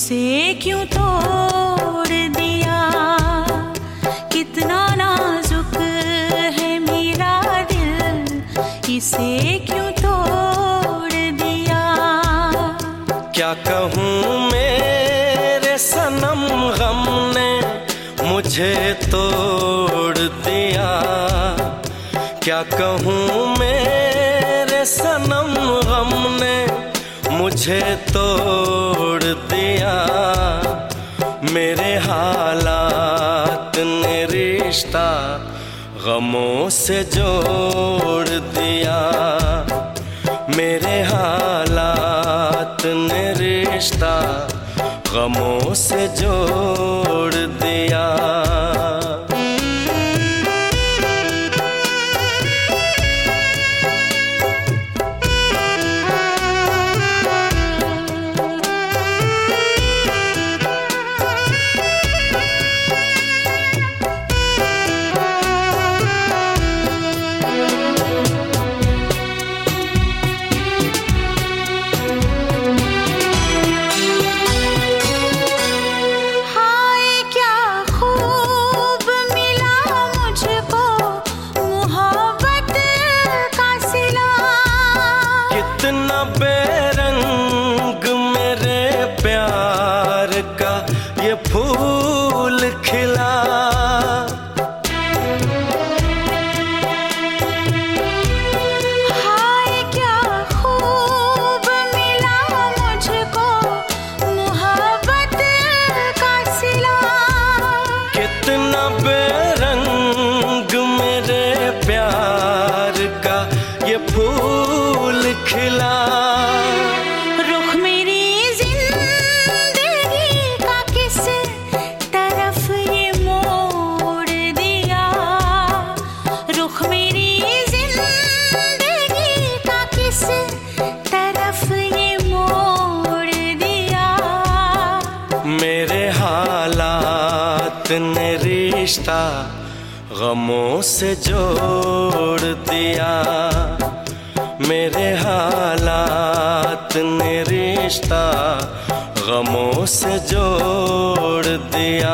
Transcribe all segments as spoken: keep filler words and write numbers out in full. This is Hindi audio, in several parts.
इसे क्यों तोड़ दिया। कितना नाजुक है मेरा दिल, इसे क्यों तोड़ दिया। क्या कहूँ मेरे सनम गम ने मुझे तोड़ दिया। क्या कहूँ मेरे सनम गम ने मुझे तोड़ दिया। मेरे हालात ने रिश्ता गमों से जोड़ दिया। मेरे हालात ने रिश्ता गमों से जोड़ दिया। कितना बेरंग मेरे प्यार का ये फूल खिला। हाय क्या खूब मिला मुझको मोहब्बत का सिला। कितना बेरंग मेरे प्यार का ये फूल खिला। रुख मेरी जिंदगी का किस तरफ ये मोड़ दिया। रुख मेरी जिंदगी का किस तरफ ये मोड़ दिया। मेरे हालात ने रिश्ता गमों से जोड़ दिया। मेरे हालात ने रिश्ता गमों से जोड़ दिया।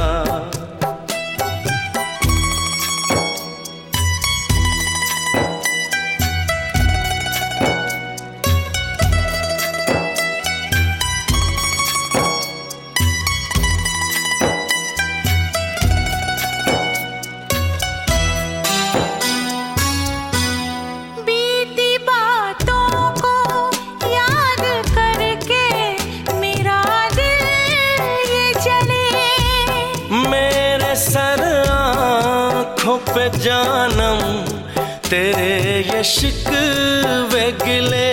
सर आँखों पे जानम तेरे ये शिकवे गिले।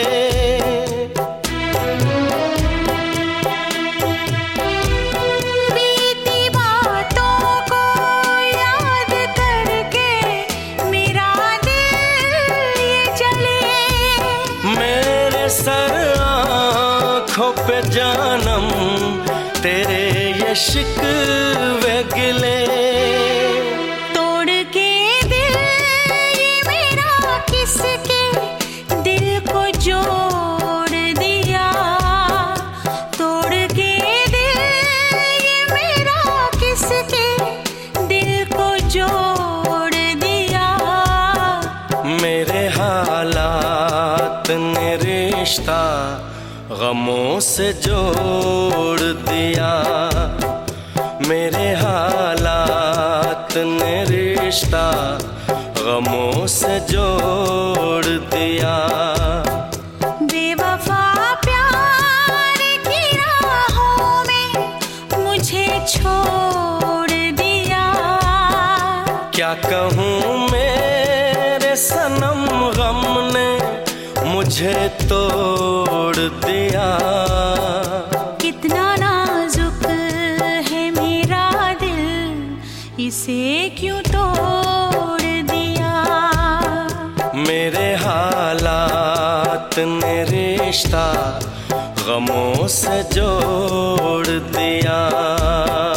बीती बातों को याद करके मेरा दिल ये जले। मेरे सर आँखों पे जानम तेरे ये शिकवे गिले। तोड़ के दिल ये मेरा किसके दिल को जोड़ दिया। तोड़ के दिल ये मेरा किसके दिल को जोड़ दिया। मेरे हालात ने रिश्ता गमों से जोड़ दिया। मेरे हालात ने रिश्ता गमों से जोड़ दिया। बेवफा प्यार की राहों में मुझे छोड़ दिया। क्या कहूँ मेरे सनम गम ने मुझे तोड़ दिया। कितना नाजुक है मेरा दिल, इसे क्यों तोड़ दिया। मेरे हालात ने रिश्ता गमों से जोड़ दिया।